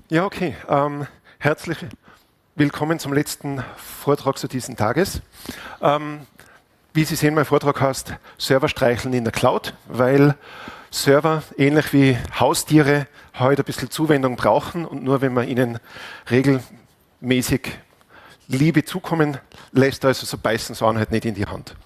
Ja, okay. Herzlich willkommen zum letzten Vortrag zu diesen Tages. Wie Sie sehen, mein Vortrag heißt Server streicheln in der Cloud, weil Server, ähnlich wie Haustiere, heute ein bisschen Zuwendung brauchen und nur wenn man ihnen regelmäßig Liebe zukommen lässt, also so beißen sie halt nicht in die Hand.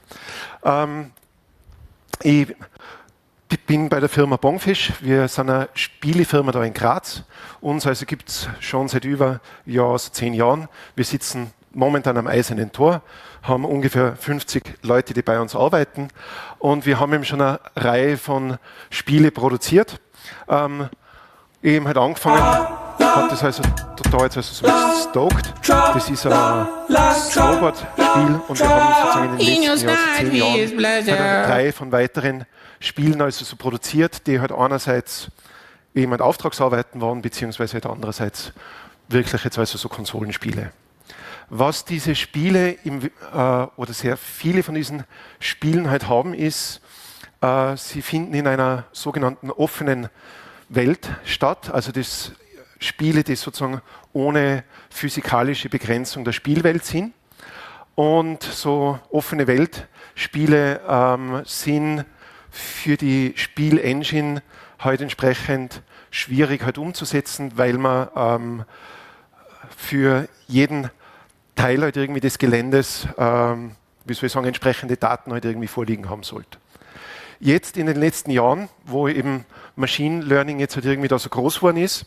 Ich bin bei der Firma Bongfish. Wir sind eine Spielefirma da in Graz. Uns also gibt es schon seit über 10 Jahren. Wir sitzen momentan am Eisernen Tor, haben ungefähr 50 Leute, die bei uns arbeiten. Und wir haben eben schon eine Reihe von Spiele produziert. Eben halt angefangen, habe das also total jetzt also so mit Stoked. Das ist ein Snowboard-Spiel und wir haben sozusagen in den letzten 10 Jahren eine Reihe von weiteren Spielen also so produziert, die halt einerseits eben halt Auftragsarbeiten waren, beziehungsweise halt andererseits wirklich jetzt also so Konsolenspiele. Was diese Spiele oder sehr viele von diesen Spielen halt haben, ist, sie finden in einer sogenannten offenen Welt statt, also das Spiele, die sozusagen ohne physikalische Begrenzung der Spielwelt sind. Und so offene Weltspiele sind für die Spielengine halt entsprechend schwierig halt umzusetzen, weil man für jeden Teil halt irgendwie des Geländes, wie soll ich sagen, entsprechende Daten halt irgendwie vorliegen haben sollte. Jetzt in den letzten Jahren, wo eben Machine Learning jetzt halt irgendwie da so groß geworden ist,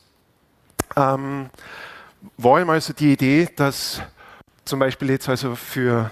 war ihm also die Idee, dass zum Beispiel jetzt also für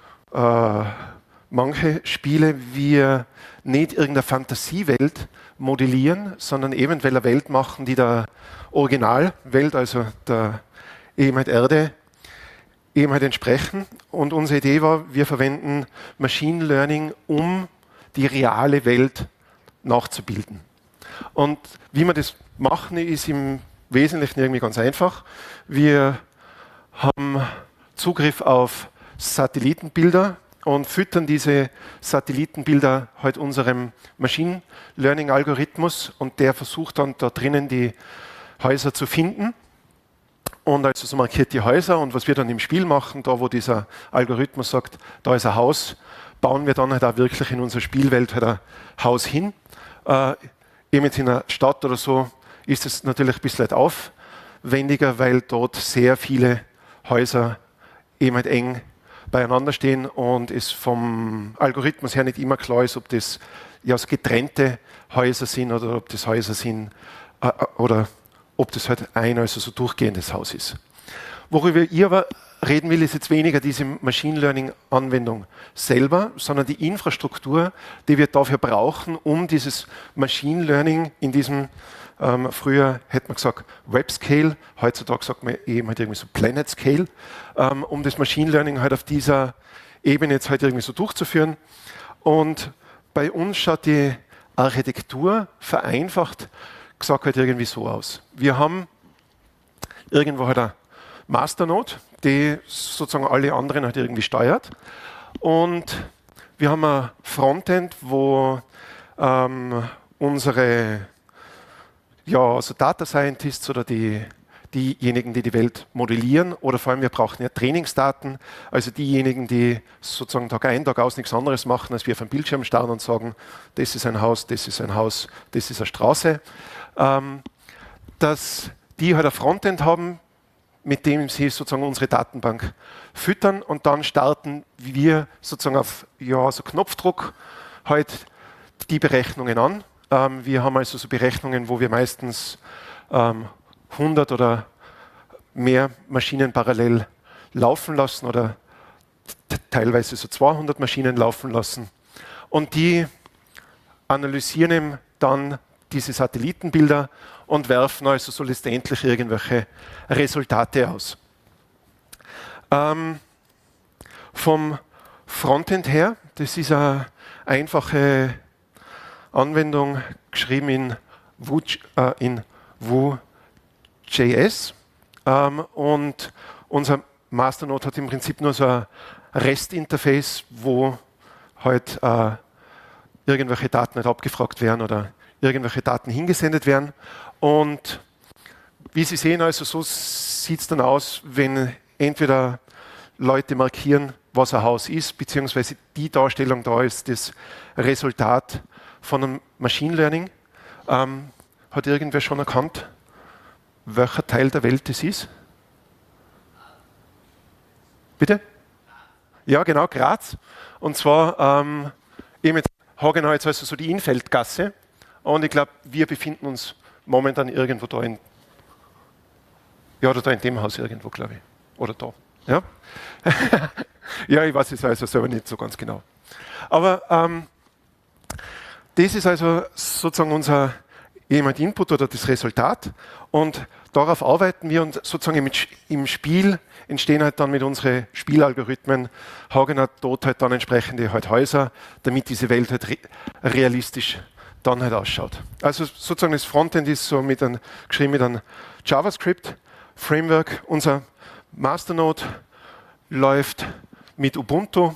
manche Spiele wir nicht irgendeine Fantasiewelt modellieren, sondern eventuell eine Welt machen, die der Originalwelt, also der eben halt Erde, eben halt entsprechen. Und unsere Idee war, wir verwenden Machine Learning, um die reale Welt nachzubilden. Und wie wir das machen, ist im Wesentlichen irgendwie ganz einfach. Wir haben Zugriff auf Satellitenbilder und füttern diese Satellitenbilder halt unserem Machine Learning Algorithmus und der versucht dann da drinnen die Häuser zu finden und also so markiert die Häuser und was wir dann im Spiel machen, da wo dieser Algorithmus sagt, da ist ein Haus, bauen wir dann halt auch wirklich in unserer Spielwelt halt ein Haus hin. Eben jetzt in einer Stadt oder so ist es natürlich ein bisschen halt aufwendiger, weil dort sehr viele Häuser eben halt eng beieinander stehen und es vom Algorithmus her nicht immer klar ist, ob das ja so getrennte Häuser sind oder ob das Häuser sind oder ob das halt ein also so durchgehendes Haus ist. Worüber ich aber reden will, ist jetzt weniger diese Machine Learning Anwendung selber, sondern die Infrastruktur, die wir dafür brauchen, um dieses Machine Learning in diesem früher hätte man gesagt Web Scale, heutzutage sagt man eben halt irgendwie so Planet Scale, um das Machine Learning halt auf dieser Ebene jetzt halt irgendwie so durchzuführen. Und bei uns schaut die Architektur vereinfacht gesagt halt irgendwie so aus. Wir haben irgendwo halt eine Masternode, die sozusagen alle anderen halt irgendwie steuert. Und wir haben ein Frontend, wo unsere also Data Scientists oder diejenigen, die die Welt modellieren, oder vor allem wir brauchen ja Trainingsdaten, also diejenigen, die sozusagen Tag ein, Tag aus nichts anderes machen, als wir auf dem Bildschirm starren und sagen, das ist ein Haus, das ist ein Haus, das ist eine Straße, dass die halt ein Frontend haben, mit dem sie sozusagen unsere Datenbank füttern und dann starten wir sozusagen auf so Knopfdruck halt die Berechnungen an. Wir haben also so Berechnungen, wo wir meistens 100 oder mehr Maschinen parallel laufen lassen oder teilweise so 200 Maschinen laufen lassen. Und die analysieren dann diese Satellitenbilder und werfen also so letztendlich irgendwelche Resultate aus. Vom Frontend her, das ist eine einfache Anwendung, geschrieben in Vue.js und unser Masternode hat im Prinzip nur so ein REST-Interface, wo halt irgendwelche Daten halt abgefragt werden oder irgendwelche Daten hingesendet werden. Und Wie Sie sehen, also so sieht es dann aus, wenn entweder Leute markieren, was ein Haus ist, beziehungsweise die Darstellung da ist das Resultat von einem Machine Learning. Hat irgendwer schon erkannt, welcher Teil der Welt das ist? Bitte? Ja, genau, Graz. Und zwar eben jetzt Hagenau jetzt also so die Innfeldgasse. Und ich glaube, wir befinden uns momentan irgendwo da in, ja, oder da in dem Haus irgendwo, glaube ich. Oder da. Ja, ja, ich weiß es also selber nicht so ganz genau. Aber das ist also sozusagen unser Input oder das Resultat. Und darauf arbeiten wir und sozusagen im Spiel entstehen halt dann mit unseren Spielalgorithmen Hagenau dort halt dann entsprechende halt Häuser, damit diese Welt halt realistisch dann halt ausschaut. Also sozusagen das Frontend ist so geschrieben mit einem JavaScript-Framework. Unser Masternode läuft mit Ubuntu.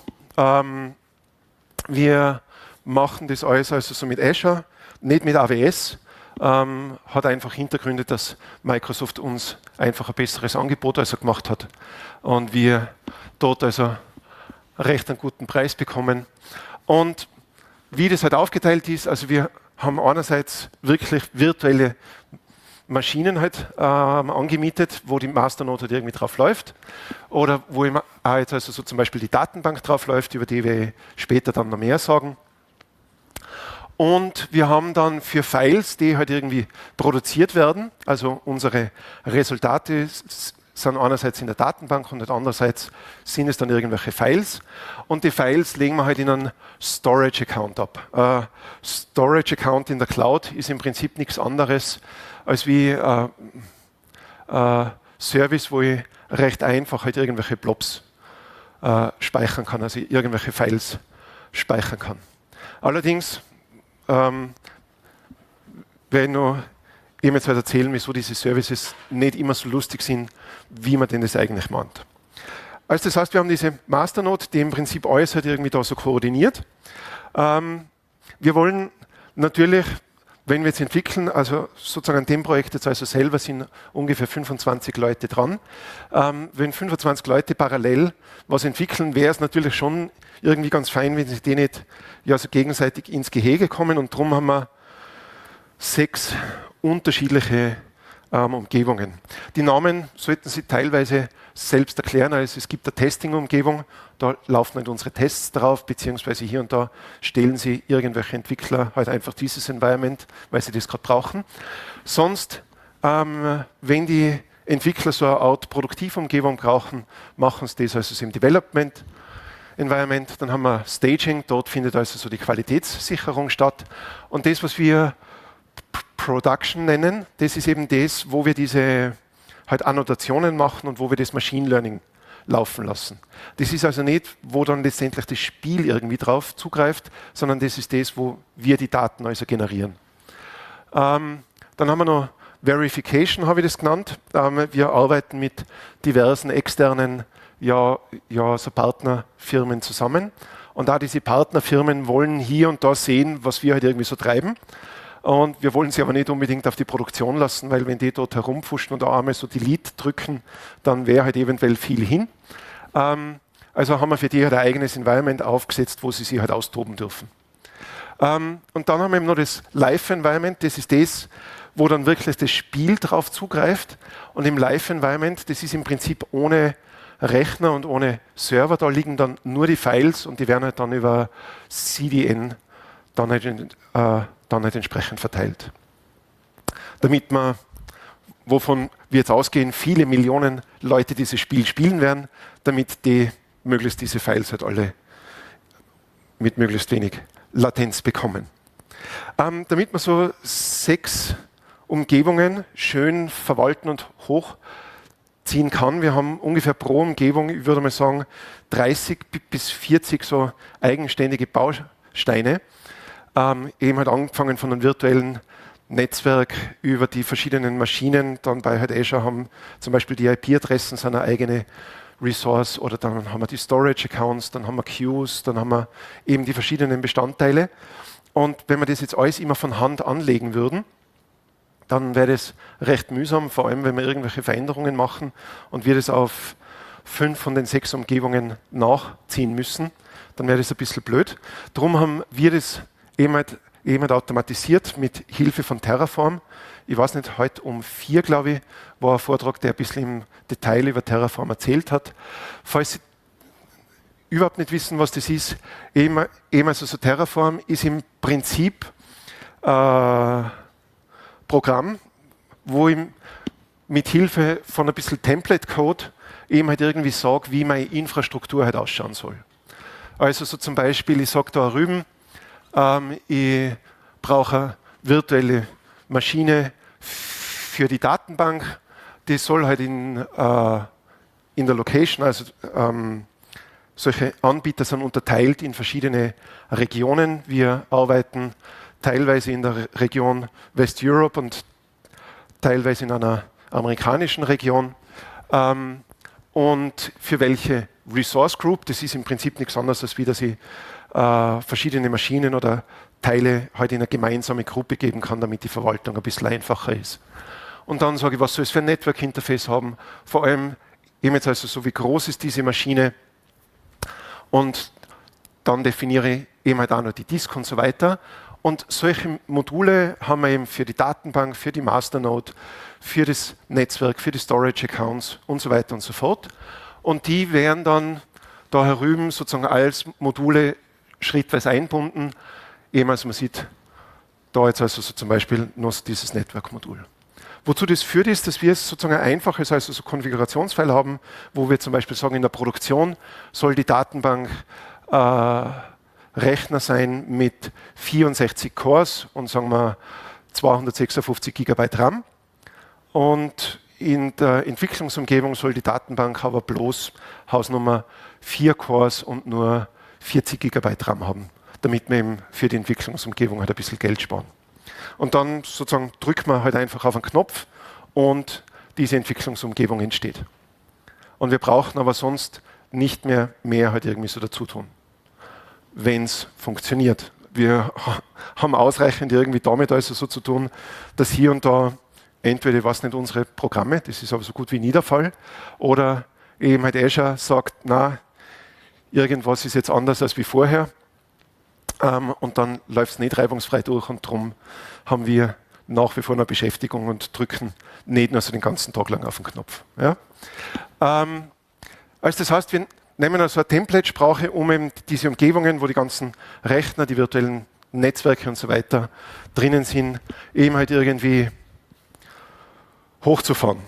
Wir machen das alles also so mit Azure, nicht mit AWS. Hat einfach Hintergründe, dass Microsoft uns einfach ein besseres Angebot also gemacht hat und wir dort also recht einen guten Preis bekommen. Und wie das halt aufgeteilt ist, also wir haben einerseits wirklich virtuelle Maschinen halt angemietet, wo die Masternode halt irgendwie drauf läuft oder wo jetzt also so zum Beispiel die Datenbank drauf läuft, über die wir später dann noch mehr sagen. Und wir haben dann für Files, die halt irgendwie produziert werden, also unsere Resultate sind einerseits in der Datenbank und andererseits sind es dann irgendwelche Files. Und die Files legen wir halt in einen Storage-Account ab. Storage-Account in der Cloud ist im Prinzip nichts anderes als wie Service, wo ich recht einfach halt irgendwelche Blobs speichern kann, also irgendwelche Files speichern kann. Allerdings werde ich noch jetzt halt erzählen, wieso diese Services nicht immer so lustig sind, wie man denn das eigentlich meint. Also das heißt, wir haben diese Masternode, die im Prinzip alles halt irgendwie da so koordiniert. Wir wollen natürlich, wenn wir jetzt entwickeln, also sozusagen an dem Projekt jetzt also selber sind ungefähr 25 Leute dran. Wenn 25 Leute parallel was entwickeln, wäre es natürlich schon irgendwie ganz fein, wenn sich die nicht ja, so gegenseitig ins Gehege kommen. Und darum haben wir 6 unterschiedliche Umgebungen. Die Namen sollten Sie teilweise selbst erklären. Also es gibt eine Testing-Umgebung, da laufen halt unsere Tests drauf, beziehungsweise hier und da stellen Sie irgendwelche Entwickler halt einfach dieses Environment, weil sie das gerade brauchen. Sonst, wenn die Entwickler so eine Art Produktivumgebung brauchen, machen sie das also im Development Environment. Dann haben wir Staging, dort findet also so die Qualitätssicherung statt. Und das, was wir Production nennen, das ist eben das, wo wir diese halt Annotationen machen und wo wir das Machine Learning laufen lassen. Das ist also nicht, wo dann letztendlich das Spiel irgendwie drauf zugreift, sondern das ist das, wo wir die Daten also generieren. Dann haben wir noch Verification, habe ich das genannt. Wir arbeiten mit diversen externen so Partnerfirmen zusammen. Und da diese Partnerfirmen wollen hier und da sehen, was wir halt irgendwie so treiben. Und wir wollen sie aber nicht unbedingt auf die Produktion lassen, weil wenn die dort herumfuschen und einmal so Delete drücken, dann wäre halt eventuell viel hin. Also haben wir für die halt ein eigenes Environment aufgesetzt, wo sie sich halt austoben dürfen. Und dann haben wir eben noch das Live-Environment, das ist das, wo dann wirklich das Spiel drauf zugreift. Und im Live-Environment, das ist im Prinzip ohne Rechner und ohne Server, da liegen dann nur die Files und die werden halt dann über CDN dann halt entsprechend verteilt. Damit man, wovon wir jetzt ausgehen, viele Millionen Leute dieses Spiel spielen werden, damit die möglichst diese Files halt alle mit möglichst wenig Latenz bekommen. Damit man so 6 Umgebungen schön verwalten und hochziehen kann, wir haben ungefähr pro Umgebung, ich würde mal sagen, 30 bis 40 so eigenständige Bausteine. Eben halt angefangen von einem virtuellen Netzwerk über die verschiedenen Maschinen, dann bei halt Azure haben zum Beispiel die IP-Adressen seine eigene Resource oder dann haben wir die Storage-Accounts, dann haben wir Queues, dann haben wir eben die verschiedenen Bestandteile. Und wenn wir das jetzt alles immer von Hand anlegen würden, dann wäre es recht mühsam, vor allem wenn wir irgendwelche Veränderungen machen und wir das auf 5 von den 6 Umgebungen nachziehen müssen, dann wäre das ein bisschen blöd. Darum haben wir das eben halt automatisiert mit Hilfe von Terraform. Ich weiß nicht, heute um 4, glaube ich, war ein Vortrag, der ein bisschen im Detail über Terraform erzählt hat. Falls Sie überhaupt nicht wissen, was das ist, eben also so Terraform ist im Prinzip Programm, wo ich mit Hilfe von ein bisschen Template-Code eben halt irgendwie sage, wie meine Infrastruktur halt ausschauen soll. Also so zum Beispiel, ich sage da rüben, ich brauche eine virtuelle Maschine für die Datenbank, die soll halt in der Location, also solche Anbieter sind unterteilt in verschiedene Regionen. Wir arbeiten teilweise in der Region West Europe und teilweise in einer amerikanischen Region. Und für welche Resource Group, das ist im Prinzip nichts anderes, als wie dass ich verschiedene Maschinen oder Teile halt in eine gemeinsame Gruppe geben kann, damit die Verwaltung ein bisschen einfacher ist. Und dann sage ich, was soll es für ein Network-Interface haben, vor allem eben jetzt also so, wie groß ist diese Maschine, und dann definiere ich eben halt auch noch die Disk und so weiter. Und solche Module haben wir eben für die Datenbank, für die Masternode, für das Netzwerk, für die Storage-Accounts und so weiter und so fort. Und die werden dann da herüben sozusagen als Module schrittweise einbunden. Eben also man sieht da jetzt also so zum Beispiel noch dieses Network-Modul. Wozu das führt, ist, dass wir sozusagen ein einfaches also so Konfigurationsfile haben, wo wir zum Beispiel sagen, in der Produktion soll die Datenbank Rechner sein mit 64 Cores und sagen wir 256 GB RAM. Und in der Entwicklungsumgebung soll die Datenbank aber bloß Hausnummer 4 Cores und nur 40 GB RAM haben, damit wir eben für die Entwicklungsumgebung halt ein bisschen Geld sparen. Und dann sozusagen drückt man halt einfach auf einen Knopf und diese Entwicklungsumgebung entsteht. Und wir brauchen aber sonst nicht mehr halt irgendwie so dazu tun, wenn es funktioniert. Wir haben ausreichend irgendwie damit also so zu tun, dass hier und da entweder, ich weiß nicht, unsere Programme, das ist aber so gut wie nie der Fall, oder eben halt Azure sagt, na, irgendwas ist jetzt anders als wie vorher. Und dann läuft es nicht reibungsfrei durch und darum haben wir nach wie vor eine Beschäftigung und drücken nicht nur so den ganzen Tag lang auf den Knopf. Ja? Also das heißt, wir nehmen also eine Template-Sprache, um eben diese Umgebungen, wo die ganzen Rechner, die virtuellen Netzwerke und so weiter drinnen sind, eben halt irgendwie hochzufahren.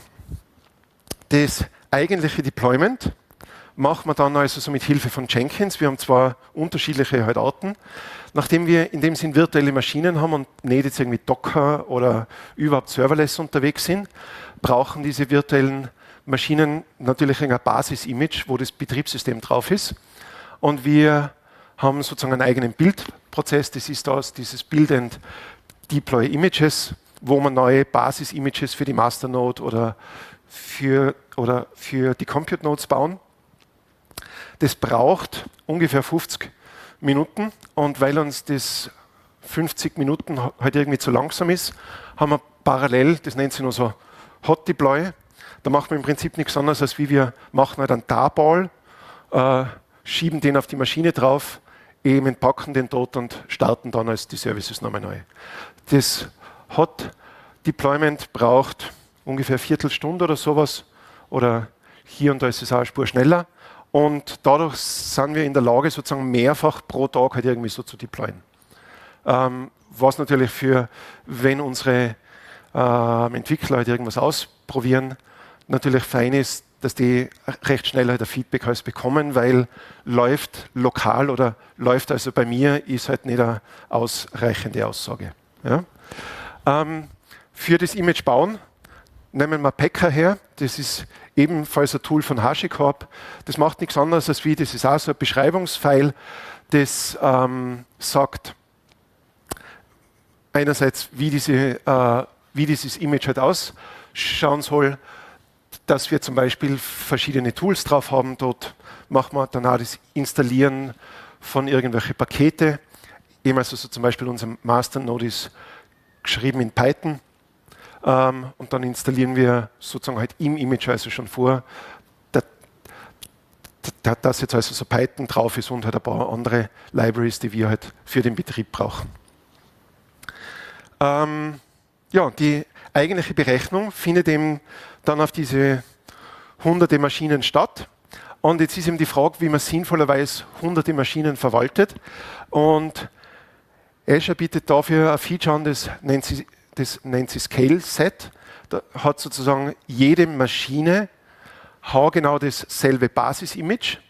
Das eigentliche Deployment machen wir dann also so mit Hilfe von Jenkins. Wir haben zwar unterschiedliche halt Arten. Nachdem wir in dem Sinn virtuelle Maschinen haben und nicht jetzt irgendwie Docker oder überhaupt serverless unterwegs sind, brauchen diese virtuellen Maschinen natürlich ein Basis-Image, wo das Betriebssystem drauf ist. Und wir haben sozusagen einen eigenen Bildprozess. Das ist dieses Build and Deploy Images, wo man neue Basis-Images für die Masternode oder für die Compute Nodes bauen. Das braucht ungefähr 50 Minuten und weil uns das 50 Minuten halt irgendwie zu langsam ist, haben wir parallel, das nennt sich nur so Hot Deploy, da machen wir im Prinzip nichts anderes, als wie wir machen halt einen Tarball, schieben den auf die Maschine drauf, eben entpacken den dort und starten dann als die Services nochmal neu. Das Hot Deployment braucht ungefähr eine Viertelstunde oder sowas oder hier und da ist es auch eine Spur schneller. Und dadurch sind wir in der Lage, sozusagen mehrfach pro Tag halt irgendwie so zu deployen. Was natürlich wenn unsere Entwickler halt irgendwas ausprobieren, natürlich fein ist, dass die recht schnell halt ein Feedback halt bekommen, weil läuft lokal oder läuft also bei mir, ist halt nicht eine ausreichende Aussage. Ja? Für das Image bauen nehmen wir Packer her, das ist ebenfalls ein Tool von HashiCorp. Das macht nichts anderes als wie, das ist auch so ein Beschreibungsfile, das sagt einerseits, wie dieses Image halt ausschauen soll, dass wir zum Beispiel verschiedene Tools drauf haben. Dort machen wir dann auch das Installieren von irgendwelchen Pakete. Eben also so zum Beispiel unser Masternode ist geschrieben in Python. und dann installieren wir sozusagen halt im Image also schon vor, dass jetzt also so Python drauf ist und halt ein paar andere Libraries, die wir halt für den Betrieb brauchen. Ja, die eigentliche Berechnung findet eben dann auf diese hunderte Maschinen statt. Und jetzt ist eben die Frage, wie man sinnvollerweise hunderte Maschinen verwaltet. Und Azure bietet dafür ein Feature an, das nennt sie Scale Set. Da hat sozusagen jede Maschine genau dasselbe Basis-Image.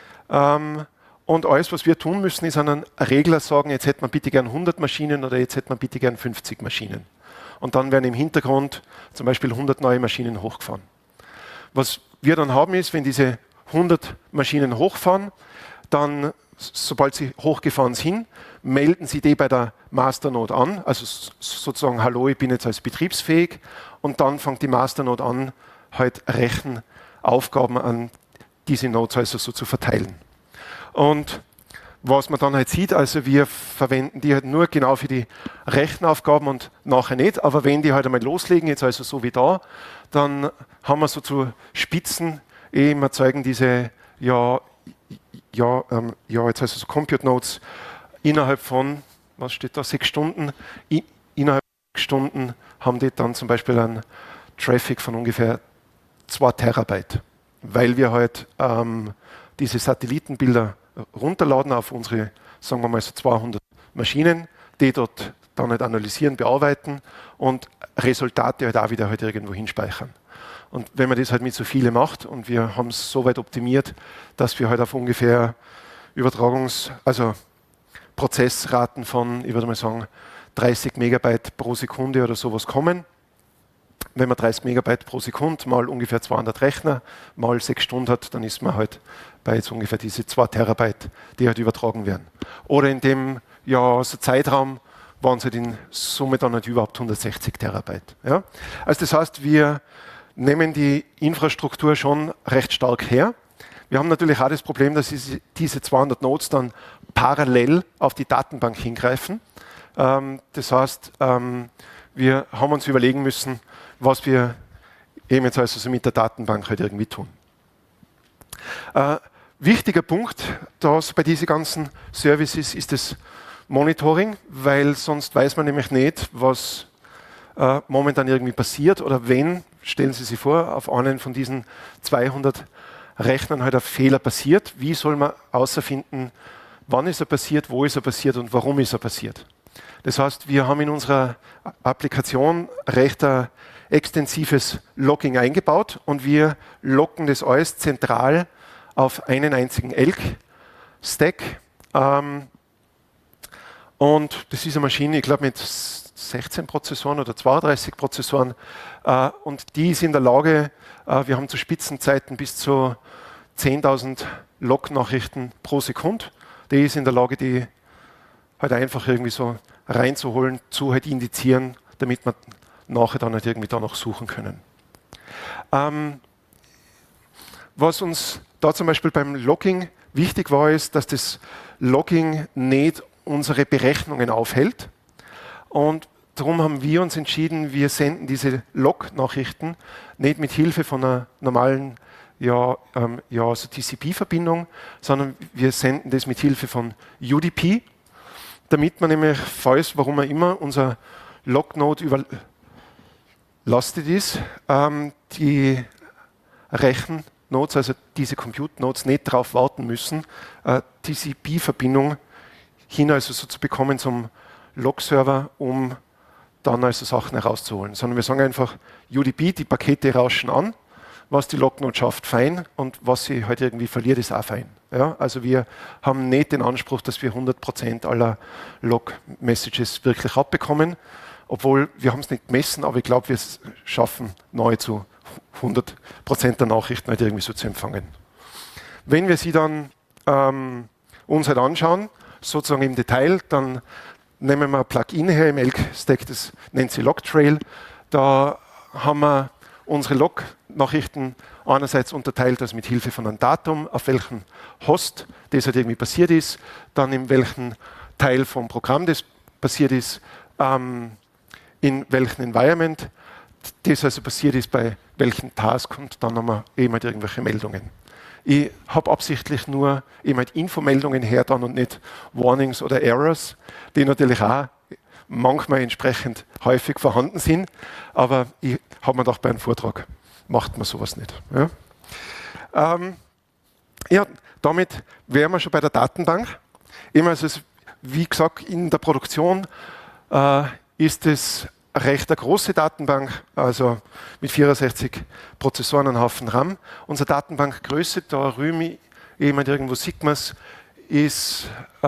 Und alles, was wir tun müssen, ist an einen Regler sagen, jetzt hätte man bitte gern 100 Maschinen oder jetzt hätte man bitte gern 50 Maschinen. Und dann werden im Hintergrund zum Beispiel 100 neue Maschinen hochgefahren. Was wir dann haben ist, wenn diese 100 Maschinen hochfahren, dann, sobald sie hochgefahren sind, melden sie die bei der Masternode an, also sozusagen, hallo, ich bin jetzt als betriebsfähig, und dann fängt die Masternode an, halt Rechenaufgaben an diese Nodes also so zu verteilen. Und was man dann halt sieht, also wir verwenden die halt nur genau für die Rechenaufgaben und nachher nicht, aber wenn die halt einmal loslegen, jetzt also so wie da, dann haben wir so zu Spitzen, wir zeigen diese, jetzt also so Compute Nodes innerhalb von, was steht da, 6 Stunden, innerhalb von 6 Stunden haben die dann zum Beispiel einen Traffic von ungefähr 2 Terabyte, weil wir halt diese Satellitenbilder runterladen auf unsere, sagen wir mal so 200 Maschinen, die dort dann halt analysieren, bearbeiten und Resultate halt auch wieder halt irgendwo hinspeichern. Und wenn man das halt mit so vielen macht und wir haben es so weit optimiert, dass wir halt auf ungefähr also Prozessraten von, ich würde mal sagen, 30 Megabyte pro Sekunde oder sowas kommen. Wenn man 30 Megabyte pro Sekunde mal ungefähr 200 Rechner mal 6 Stunden hat, dann ist man halt bei jetzt ungefähr diese 2 Terabyte, die halt übertragen werden. Oder in dem so Zeitraum waren es halt in Summe dann halt überhaupt 160 Terabyte. Ja? Also das heißt, wir nehmen die Infrastruktur schon recht stark her. Wir haben natürlich auch das Problem, dass diese 200 Nodes dann parallel auf die Datenbank hingreifen. Das heißt, wir haben uns überlegen müssen, was wir eben jetzt also so mit der Datenbank halt irgendwie tun. Wichtiger Punkt bei diesen ganzen Services ist das Monitoring, weil sonst weiß man nämlich nicht, was momentan irgendwie passiert oder wenn, stellen Sie sich vor, auf einen von diesen 200 Rechnern halt ein Fehler passiert. Wie soll man herausfinden, wann ist er passiert, wo ist er passiert und warum ist er passiert? Das heißt, wir haben in unserer Applikation recht extensives Logging eingebaut und wir loggen das alles zentral auf einen einzigen Elk-Stack. Und das ist eine Maschine, ich glaube mit 16 Prozessoren oder 32 Prozessoren. Und die ist in der Lage, wir haben zu Spitzenzeiten bis zu 10.000 Log-Nachrichten pro Sekunde. Die ist in der Lage, die halt einfach irgendwie so reinzuholen, zu halt indizieren, damit wir nachher dann halt irgendwie danach suchen können. Was uns da zum Beispiel beim Logging wichtig war, ist, dass das Logging nicht unsere Berechnungen aufhält. Und darum haben wir uns entschieden, wir senden diese Log-Nachrichten nicht mit Hilfe von einer normalen so TCP-Verbindung, sondern wir senden das mit Hilfe von UDP, damit man nämlich, falls, warum auch immer, unser Log-Node überlastet ist, die Rechennodes, also diese Compute-Nodes, nicht darauf warten müssen, TCP-Verbindung hin also so zu bekommen zum Log-Server, um dann also Sachen herauszuholen. Sondern wir sagen einfach, UDP, die Pakete rauschen an, was die Log-Node schafft, fein, und was sie halt irgendwie verliert, ist auch fein. Ja? Also wir haben nicht den Anspruch, dass wir 100% aller Log-Messages wirklich abbekommen, obwohl wir haben es nicht gemessen, aber ich glaube, wir schaffen nahezu 100% der Nachrichten halt irgendwie so zu empfangen. Wenn wir sie dann uns halt anschauen, sozusagen im Detail, dann nehmen wir ein Plugin her im Elk-Stack, das nennt sich Logtrail. Da haben wir unsere Log-Nachrichten einerseits unterteilt, also mit Hilfe von einem Datum, auf welchem Host das halt irgendwie passiert ist, dann in welchem Teil vom Programm das passiert ist, in welchem Environment das also passiert ist bei welchem Task und dann haben wir eben halt irgendwelche Meldungen. Ich habe absichtlich nur eben halt Infomeldungen her dann und nicht Warnings oder Errors, die natürlich auch manchmal entsprechend häufig vorhanden sind, aber ich habe mir gedacht, bei einem Vortrag macht man sowas nicht. Ja, damit wären wir schon bei der Datenbank. Eben also, wie gesagt, in der Produktion ist es eine recht große Datenbank, also mit 64 Prozessoren und Haufen RAM. Unsere Datenbankgröße, da rühme ich jemand irgendwo Sigmas, ist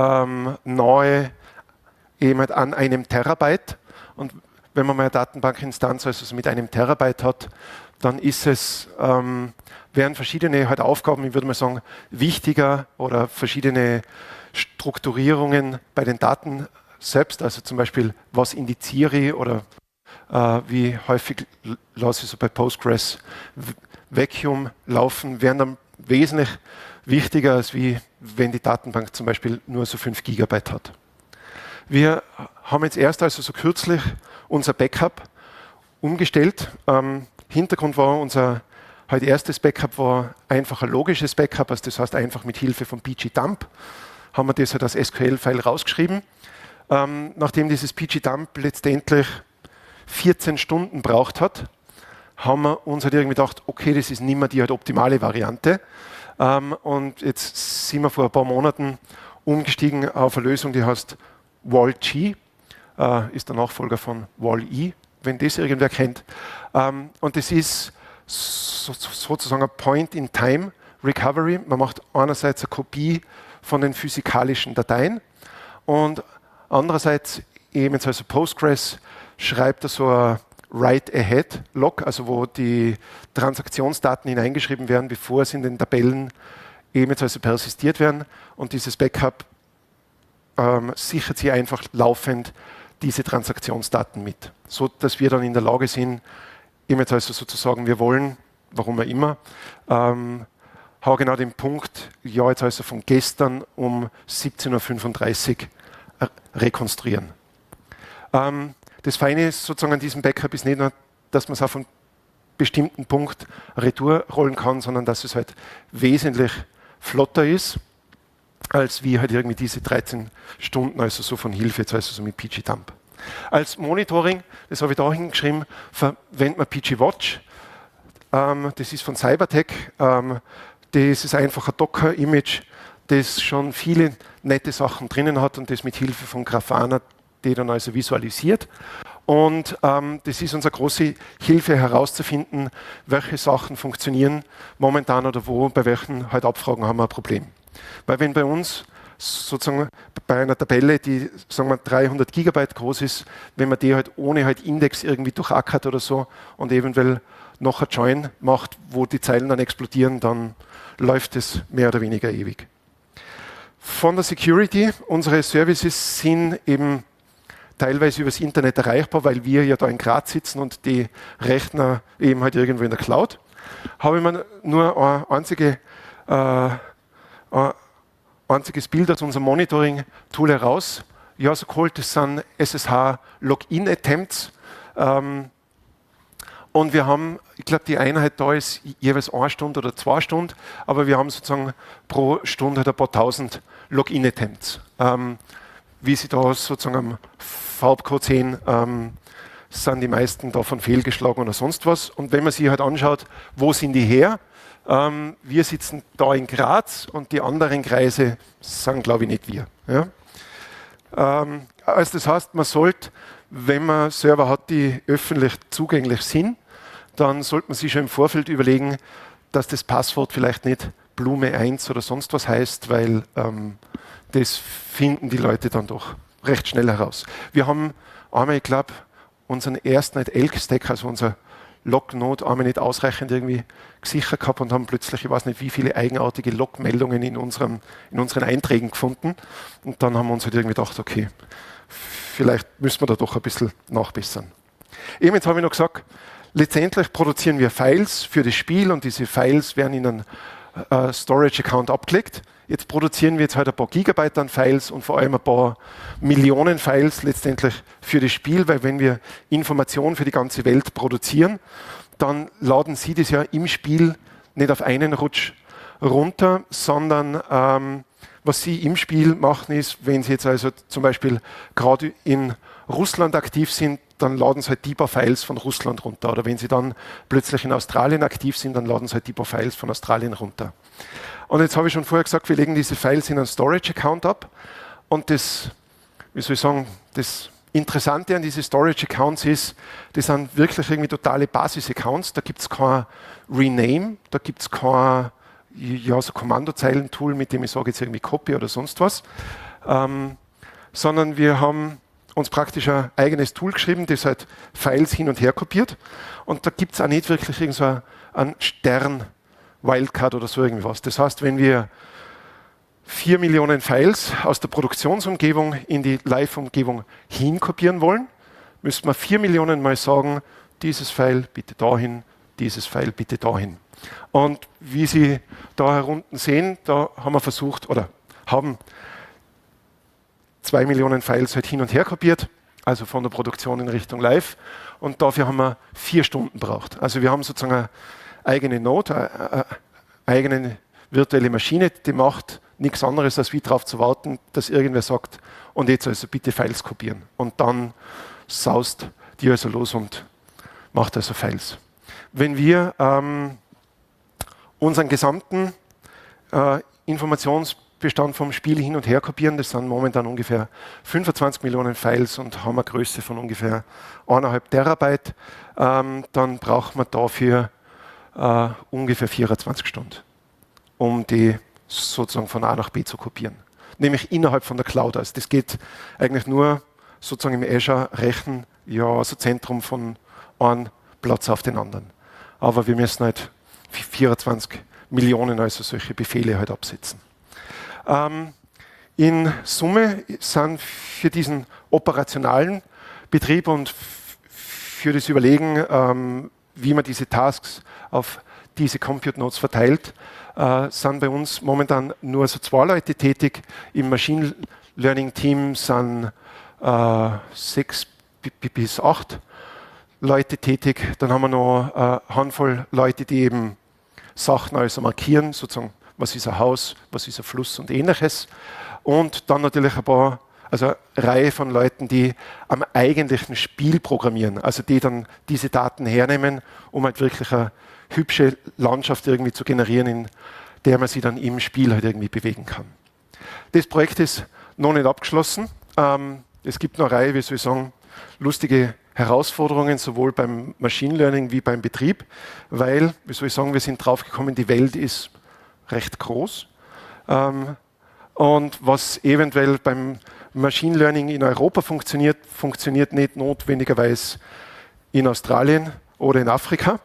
nahe jemand an einem Terabyte. Und wenn man mal eine Datenbankinstanz also mit einem Terabyte hat, dann ist es, wären verschiedene halt Aufgaben, ich würde mal sagen, wichtiger oder verschiedene Strukturierungen bei den Daten selbst, also zum Beispiel, was indiziere ich oder wie häufig lasse ich so bei Postgres Vacuum laufen, wären dann wesentlich wichtiger, als wie wenn die Datenbank zum Beispiel nur so 5 Gigabyte hat. Wir haben jetzt erst also so kürzlich unser Backup umgestellt. Hintergrund war unser halt erstes Backup war einfach ein logisches Backup, also das heißt einfach mit Hilfe von pgdump haben wir das halt als SQL-File rausgeschrieben. Nachdem dieses pgdump letztendlich 14 Stunden braucht hat, haben wir uns halt irgendwie gedacht, okay, das ist nicht mehr die halt optimale Variante. Und jetzt sind wir vor ein paar Monaten umgestiegen auf eine Lösung, die heißt WAL-G, ist der Nachfolger von WAL-E, wenn das irgendwer kennt. Und das ist sozusagen ein Point-in-Time-Recovery. Man macht einerseits eine Kopie von den physikalischen Dateien und andererseits eben jetzt also Postgres schreibt er so ein Write-Ahead-Log, also wo die Transaktionsdaten hineingeschrieben werden, bevor sie in den Tabellen eben jetzt also persistiert werden. Und dieses Backup sichert sie einfach laufend diese Transaktionsdaten mit, so dass wir dann in der Lage sind, eben jetzt also sozusagen, wir wollen, warum auch immer, genau den Punkt, ja jetzt also von gestern um 17:35 Uhr rekonstruieren. Das Feine ist sozusagen an diesem Backup ist nicht nur, dass man es auf einen bestimmten Punkt retour rollen kann, sondern dass es halt wesentlich flotter ist, als wie halt irgendwie diese 13 Stunden, also so von Hilfe, jetzt also so mit pgdump. Als Monitoring, das habe ich da hingeschrieben, verwendet man pgwatch. Das ist von Cybertech. Das ist einfach ein Docker-Image, das schon viele nette Sachen drinnen hat und das mit Hilfe von Grafana die dann also visualisiert. Und das ist unsere große Hilfe herauszufinden, welche Sachen funktionieren momentan oder wo, bei welchen halt Abfragen haben wir ein Problem. Weil wenn bei uns sozusagen bei einer Tabelle, die sagen wir 300 Gigabyte groß ist, wenn man die halt ohne halt Index irgendwie durchackert oder so und eventuell noch ein Join macht, wo die Zeilen dann explodieren, dann läuft es mehr oder weniger ewig. Von der Security, unsere Services sind eben teilweise übers Internet erreichbar, weil wir ja da in Graz sitzen und die Rechner eben halt irgendwo in der Cloud. Habe ich mir nur ein einziges Bild aus unserem Monitoring-Tool heraus. Ja, so geholt, das sind SSH-Login-Attempts. Und wir haben, ich glaube, die Einheit da ist jeweils 1 Stunde oder 2 Stunden, aber wir haben sozusagen pro Stunde halt ein paar tausend Login-Attempts. Wie Sie da sozusagen am Farbcode sehen, sind die meisten davon fehlgeschlagen oder sonst was. Und wenn man sich halt anschaut, wo sind die her? Wir sitzen da in Graz und die anderen Kreise sind, glaube ich, nicht wir. Ja? Also das heißt, man sollte, wenn man Server hat, die öffentlich zugänglich sind, dann sollte man sich schon im Vorfeld überlegen, dass das Passwort vielleicht nicht Blume 1 oder sonst was heißt, weil das finden die Leute dann doch recht schnell heraus. Wir haben einmal, ich glaube, unseren ersten Elk-Stack, also unser Log-Node, einmal nicht ausreichend irgendwie gesichert gehabt und haben plötzlich, ich weiß nicht, wie viele eigenartige Log-Meldungen in unseren Einträgen gefunden. Und dann haben wir uns halt irgendwie gedacht, okay, vielleicht müssen wir da doch ein bisschen nachbessern. Eben jetzt habe ich noch gesagt, letztendlich produzieren wir Files für das Spiel und diese Files werden in einen Storage-Account abgelegt. Jetzt produzieren wir jetzt halt ein paar Gigabyte an Files und vor allem ein paar Millionen Files letztendlich für das Spiel, weil wenn wir Informationen für die ganze Welt produzieren, dann laden Sie das ja im Spiel nicht auf einen Rutsch runter, sondern was Sie im Spiel machen ist, wenn Sie jetzt also zum Beispiel gerade in Russland aktiv sind, dann laden Sie halt die paar Files von Russland runter. Oder wenn Sie dann plötzlich in Australien aktiv sind, dann laden Sie halt die paar Files von Australien runter. Und jetzt habe ich schon vorher gesagt, wir legen diese Files in einen Storage-Account ab. Und das, wie soll ich sagen, das Interessante an diesen Storage-Accounts ist, das sind wirklich irgendwie totale Basis-Accounts. Da gibt es kein Rename, da gibt es kein so Kommandozeilentool, mit dem ich sage jetzt irgendwie Copy oder sonst was, sondern wir haben uns praktisch ein eigenes Tool geschrieben, das halt Files hin und her kopiert. Und da gibt es auch nicht wirklich irgend so einen Stern-Wildcard oder so irgendwas. Das heißt, wenn wir 4 Millionen Files aus der Produktionsumgebung in die Live-Umgebung hinkopieren wollen, müssen wir 4 Millionen Mal sagen, dieses File bitte dahin, dieses File bitte dahin. Und wie Sie da herunten sehen, da haben wir versucht oder haben 2 Millionen Files halt hin und her kopiert, also von der Produktion in Richtung Live. Und dafür haben wir 4 Stunden braucht. Also wir haben sozusagen eine eigene Node, eine eigene virtuelle Maschine, die macht nichts anderes, als wie darauf zu warten, dass irgendwer sagt, und jetzt also bitte Files kopieren. Und dann saust die also los und macht also Files. Wenn wir unseren gesamten Informationsbestand vom Spiel hin und her kopieren, das sind momentan ungefähr 25 Millionen Files und haben eine Größe von ungefähr 1,5 Terabyte, dann braucht man dafür ungefähr 24 Stunden, um die sozusagen von A nach B zu kopieren. Nämlich innerhalb von der Cloud. Also das geht eigentlich nur sozusagen im Azure-Rechnen, ja, so Zentrum von einem Platz auf den anderen. Aber wir müssen halt 24 Millionen also solche Befehle halt absetzen. In Summe sind für diesen operationalen Betrieb und für das Überlegen, wie man diese Tasks auf diese Compute Nodes verteilt, sind bei uns momentan nur so 2 Leute tätig. Im Machine Learning Team sind 6 bis 8 Leute tätig. Dann haben wir noch eine Handvoll Leute, die eben Sachen also markieren, sozusagen, was ist ein Haus, was ist ein Fluss und ähnliches. Und dann natürlich ein paar, also eine Reihe von Leuten, die am eigentlichen Spiel programmieren, also die dann diese Daten hernehmen, um halt wirklich eine hübsche Landschaft irgendwie zu generieren, in der man sich dann im Spiel halt irgendwie bewegen kann. Das Projekt ist noch nicht abgeschlossen. Es gibt noch eine Reihe, wie soll ich sagen, lustige Herausforderungen, sowohl beim Machine Learning wie beim Betrieb, weil, wie soll ich sagen, wir sind draufgekommen, die Welt ist recht groß. Und was eventuell beim Machine Learning in Europa funktioniert, funktioniert nicht notwendigerweise in Australien oder in Afrika.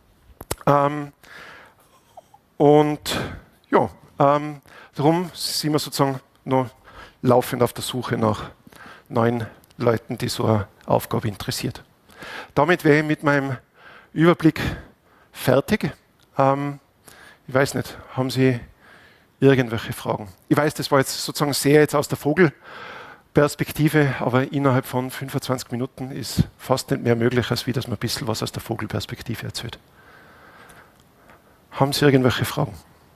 Darum sind wir sozusagen noch laufend auf der Suche nach neuen Leuten, die so eine Aufgabe interessiert. Damit wäre ich mit meinem Überblick fertig. Ich weiß nicht, haben Sie irgendwelche Fragen? Ich weiß, das war jetzt sozusagen sehr jetzt aus der Vogelperspektive, aber innerhalb von 25 Minuten ist fast nicht mehr möglich, als wie dass man ein bisschen was aus der Vogelperspektive erzählt. Haben Sie irgendwelche Fragen?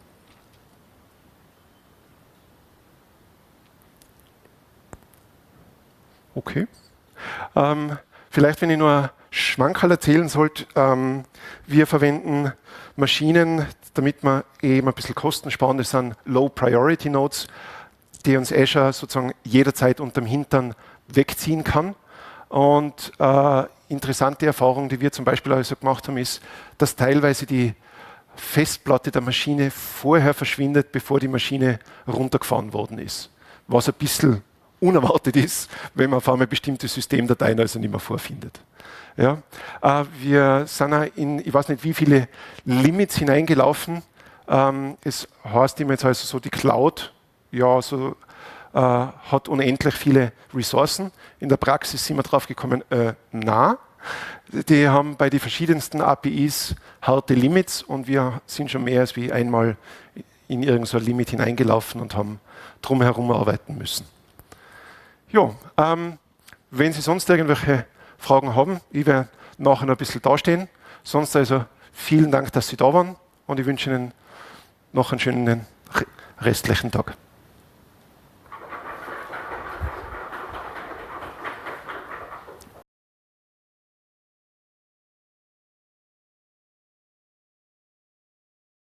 Okay. Vielleicht, wenn ich nur einen Schmankerl erzählen sollte, wir verwenden Maschinen, damit wir eben ein bisschen Kosten sparen. Das sind Low-Priority-Nodes, die uns Azure sozusagen jederzeit unterm Hintern wegziehen kann. Und interessante Erfahrung, die wir zum Beispiel also gemacht haben, ist, dass teilweise die Festplatte der Maschine vorher verschwindet, bevor die Maschine runtergefahren worden ist. Was ein bisschen unerwartet ist, wenn man auf einmal bestimmte Systemdateien also nicht mehr vorfindet. Ja? Wir sind auch in, ich weiß nicht wie viele Limits hineingelaufen. Es heißt immer jetzt also so, die Cloud ja, so, hat unendlich viele Ressourcen. In der Praxis sind wir drauf gekommen, na, Die haben bei den verschiedensten APIs harte Limits und wir sind schon mehr als wie einmal in irgendein so ein Limit hineingelaufen und haben drumherum arbeiten müssen. Ja, wenn Sie sonst irgendwelche Fragen haben, ich werde nachher noch ein bisschen dastehen. Sonst also vielen Dank, dass Sie da waren und ich wünsche Ihnen noch einen schönen restlichen Tag.